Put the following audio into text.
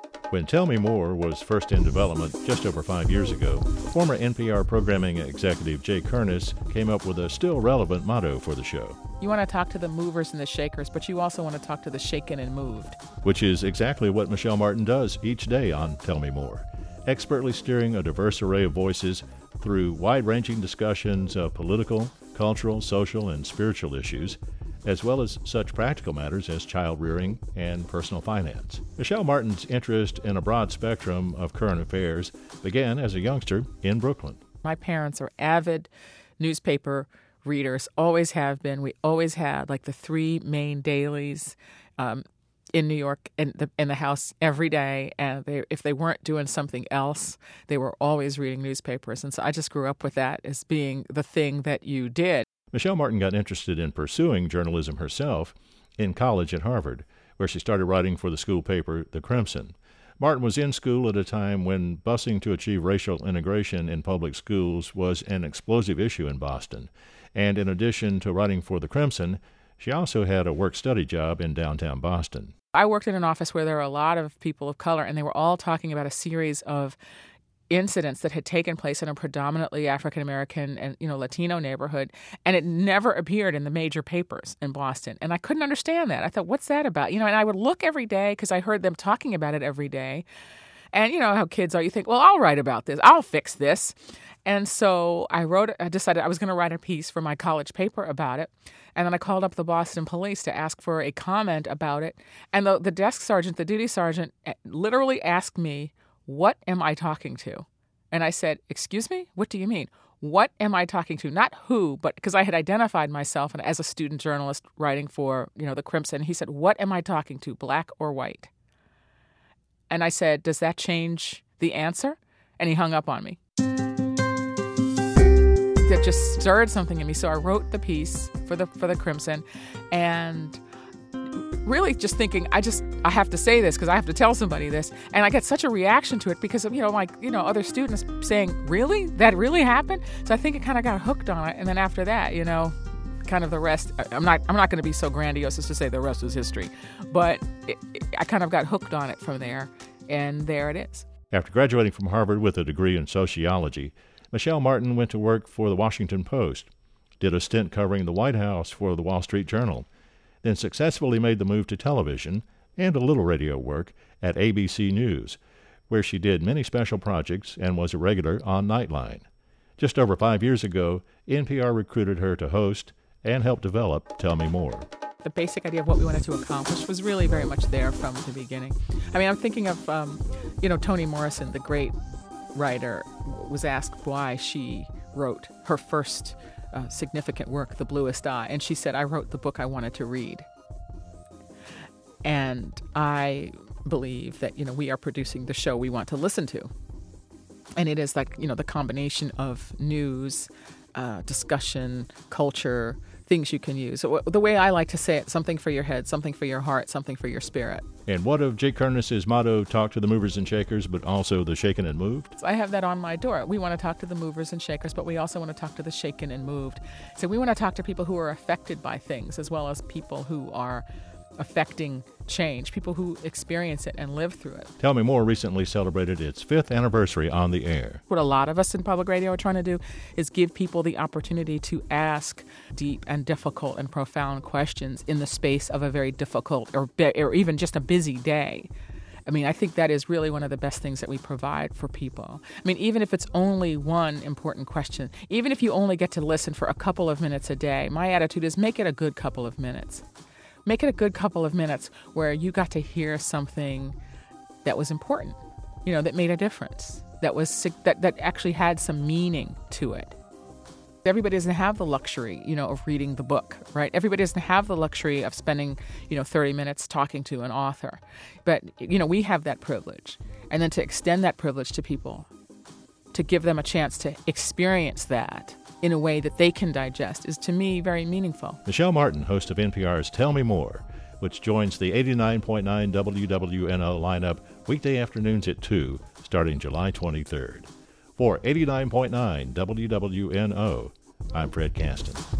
When Tell Me More was first in development just over 5 years ago, former NPR programming executive Jay Kernis came up with a still relevant motto for the show. You want to talk to the movers and the shakers, but you also want to talk to the shaken and moved. Which is exactly what Michelle Martin does each day on Tell Me More, expertly steering a diverse array of voices through wide-ranging discussions of political, cultural, social, and spiritual issues, as well as such practical matters as child rearing and personal finance. Michelle Martin's interest in a broad spectrum of current affairs began as a youngster in Brooklyn. My parents are avid newspaper readers, always have been. We always had like the three main dailies in New York in the house every day. And if they weren't doing something else, they were always reading newspapers. And so I just grew up with that as being the thing that you did. Michelle Martin got interested in pursuing journalism herself in college at Harvard, where she started writing for the school paper, The Crimson. Martin was in school at a time when busing to achieve racial integration in public schools was an explosive issue in Boston. And in addition to writing for The Crimson, she also had a work-study job in downtown Boston. I worked in an office where there were a lot of people of color, and they were all talking about a series of incidents that had taken place in a predominantly African-American and Latino neighborhood, and it never appeared in the major papers in Boston. And I couldn't understand that. I thought, what's that about? And I would look every day because I heard them talking about it every day. And you know how kids are. You think, well, I'll write about this. I'll fix this. And so I decided I was going to write a piece for my college paper about it. And then I called up the Boston police to ask for a comment about it. And the desk sergeant, the duty sergeant, literally asked me, what am I talking to? And I said, excuse me? What do you mean? What am I talking to? Not who, but because I had identified myself as a student journalist writing for, The Crimson. He said, what am I talking to, black or white? And I said, does that change the answer? And he hung up on me. That just stirred something in me. So I wrote the piece for the Crimson, and really just thinking, I have to say this because I have to tell somebody this. And I get such a reaction to it because of, other students saying, really? That really happened? So I think it kind of got hooked on it. And then after that, kind of the rest, I'm not going to be so grandiose as to say the rest was history. But I kind of got hooked on it from there. And there it is. After graduating from Harvard with a degree in sociology, Michelle Martin went to work for the Washington Post, did a stint covering the White House for the Wall Street Journal, then successfully made the move to television and a little radio work at ABC News, where she did many special projects and was a regular on Nightline. Just over 5 years ago, NPR recruited her to host and help develop Tell Me More. The basic idea of what we wanted to accomplish was really very much there from the beginning. I mean, I'm thinking of, Toni Morrison, the great writer, was asked why she wrote her first significant work, The Bluest Eye. And she said, I wrote the book I wanted to read. And I believe that, we are producing the show we want to listen to. And it is like, the combination of news, discussion, culture, things you can use. So the way I like to say it, something for your head, something for your heart, something for your spirit. And what of Jay Kernis's motto, talk to the movers and shakers, but also the shaken and moved? So I have that on my door. We want to talk to the movers and shakers, but we also want to talk to the shaken and moved. So we want to talk to people who are affected by things, as well as people who are affecting change, people who experience it and live through it. Tell Me More recently celebrated its 5th anniversary on the air. What a lot of us in public radio are trying to do is give people the opportunity to ask deep and difficult and profound questions in the space of a very difficult or even just a busy day. I mean, I think that is really one of the best things that we provide for people. I mean, even if it's only one important question, even if you only get to listen for a couple of minutes a day, my attitude is make it a good couple of minutes. Make it a good couple of minutes where you got to hear something that was important, that made a difference, that actually had some meaning to it. Everybody doesn't have the luxury, of reading the book, right? Everybody doesn't have the luxury of spending, 30 minutes talking to an author. But, we have that privilege. And then to extend that privilege to people, to give them a chance to experience that in a way that they can digest is, to me, very meaningful. Michelle Martin, host of NPR's Tell Me More, which joins the 89.9 WWNO lineup weekday afternoons at 2, starting July 23rd. For 89.9 WWNO, I'm Fred Caston.